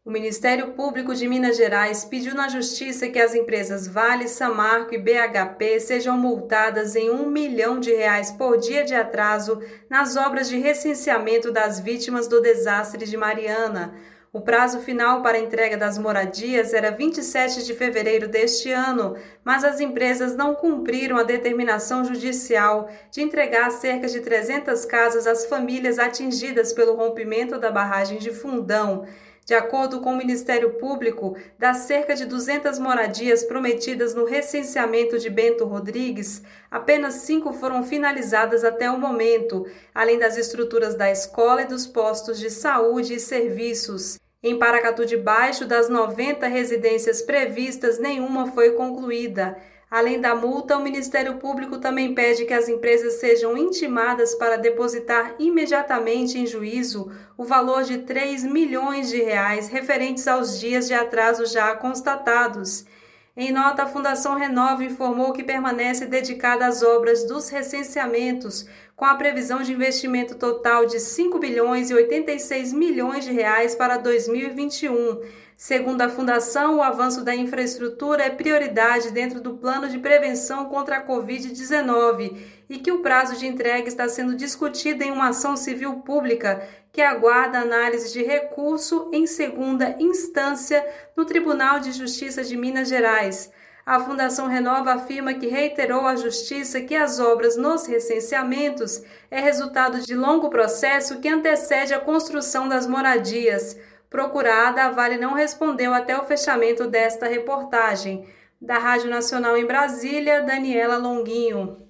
O Ministério Público de Minas Gerais pediu na Justiça que as empresas Vale, Samarco e BHP sejam multadas em R$ 1 milhão por dia de atraso nas obras de recenseamento das vítimas do desastre de Mariana. O prazo final para a entrega das moradias era 27 de fevereiro deste ano, mas as empresas não cumpriram a determinação judicial de entregar cerca de 300 casas às famílias atingidas pelo rompimento da barragem de Fundão. De acordo com o Ministério Público, das cerca de 200 moradias prometidas no recenseamento de Bento Rodrigues, apenas 5 foram finalizadas até o momento, além das estruturas da escola e dos postos de saúde e serviços. Em Paracatu de Baixo, das 90 residências previstas, nenhuma foi concluída. Além da multa, o Ministério Público também pede que as empresas sejam intimadas para depositar imediatamente em juízo o valor de R$ 3 milhões referentes aos dias de atraso já constatados. Em nota, a Fundação Renova informou que permanece dedicada às obras dos recenseamentos, com a previsão de investimento total de R$ 5 bilhões e 86 milhões para 2021. Segundo a Fundação, o avanço da infraestrutura é prioridade dentro do plano de prevenção contra a Covid-19 e que o prazo de entrega está sendo discutido em uma ação civil pública que aguarda análise de recurso em segunda instância no Tribunal de Justiça de Minas Gerais. A Fundação Renova afirma que reiterou à Justiça que as obras nos recenseamentos é resultado de longo processo que antecede a construção das moradias. Procurada, a Vale não respondeu até o fechamento desta reportagem. Da Rádio Nacional em Brasília, Daniela Longuinho.